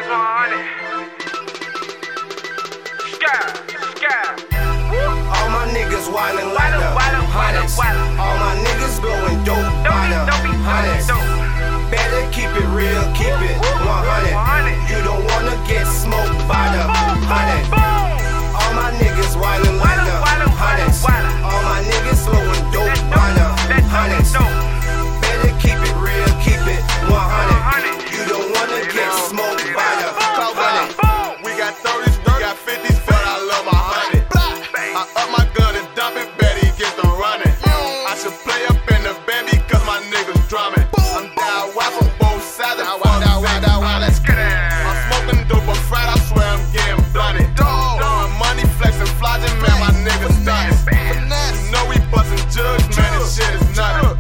All my niggas wildin' like the hundreds. All my niggas blowing dope by the hundreds. Better keep it real, keep it 100. You don't wanna get smoked by the hundred. All my niggas wildin' like the hundreds. All my niggas blowing dope by the hundreds. Better keep it real, keep it 100. You don't wanna get smoked by the hundred. We got 30s, got 50s, but I love my 100. I up my gun and dump it, Betty gets to running. I should play up in the band because my niggas drumming. I'm down wide from both sides. Let's get it. I'm smoking dope, I'm fried, I swear I'm getting blunted. Throwing money, flexing, flogging, man, my niggas done it. You know we bustin' jugs, man, this shit is nothing.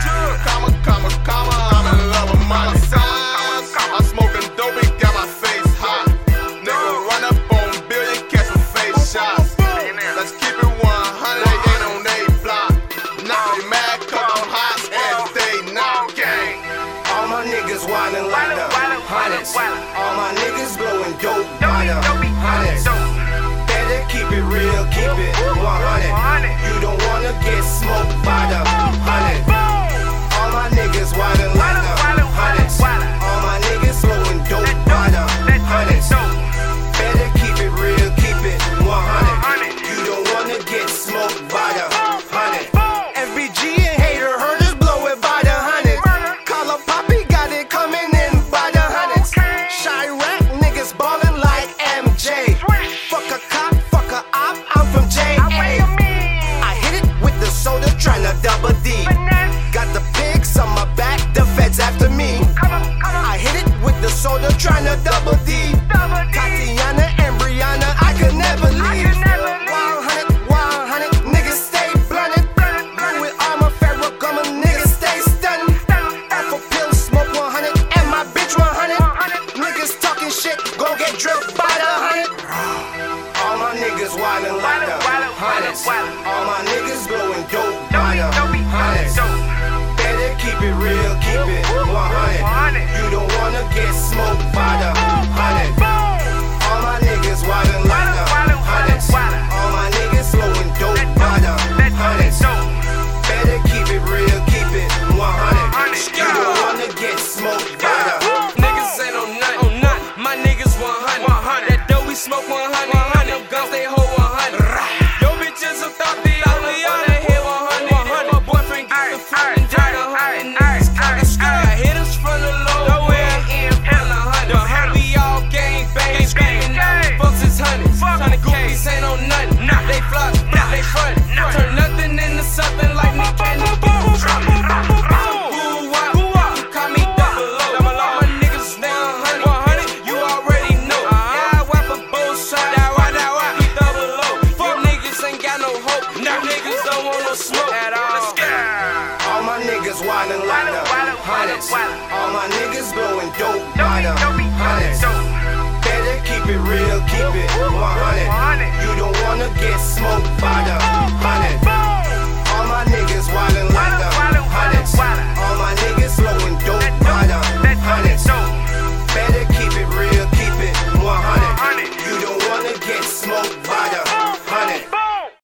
Comma, I'm in love with money. I'm smoking dope and got my face hot. Nigga run up on billion, catch some face shots. Let's keep it 100, they ain't on they block. Now they mad cause I'm hot and they not gang. All my niggas wildin' like the hundreds. All my niggas blowing dope by the hundreds. Better keep it real, keep it 100. You don't wanna get smoked by the hundred. All my niggas wildin' like the hundreds. All my niggas blowing dope by the hundreds. Better keep it real, keep it 100. You don't wanna get smoked by the hundred. FBG and hater herders blow it by the hundred. Call up Poppy, got it coming in by the hundreds. Chirac niggas ballin' like MJ. Fuck a cop, fuck a op, I'm from JA. I hit it with the soda, tryna double D. Got the pigs on my back, the feds after me. I hit it with the soda, tryna double D. Tatiana and Brianna, I could never leave. 100, niggas stay blunted. Louis armor, Ferragamo, niggas stay stunned. Alpha pill, smoke 100, and my bitch 100. Niggas talking shit, gon' get drilled by the 100. All my niggas wildin' like the hundreds. All my niggas blowing dope by the hundreds. Better keep it real, keep it 100. You don't wanna get smoked by the hundred. All my niggas wildin' like the hundreds. All my niggas blowing dope by the hundreds. Better keep it real, keep it 100. You don't wanna get smoked by the niggas ain't on nothing. My niggas 100. That dough we smoke 100. Them guns they hold 100. Yo bitches a thought they only on that hit 100. My boyfriend gets the foot and dirt 100. I hit us from the low end from the 100. We all gang bang screaming out. Folks is hundreds. Goofies ain't on nothing. They floss, they front. Turn nothing into something like me candy. All my niggas wildin' like the hundreds. All my niggas blowing dope by the hundreds. Better keep it real, keep it 100. You don't wanna get smoked by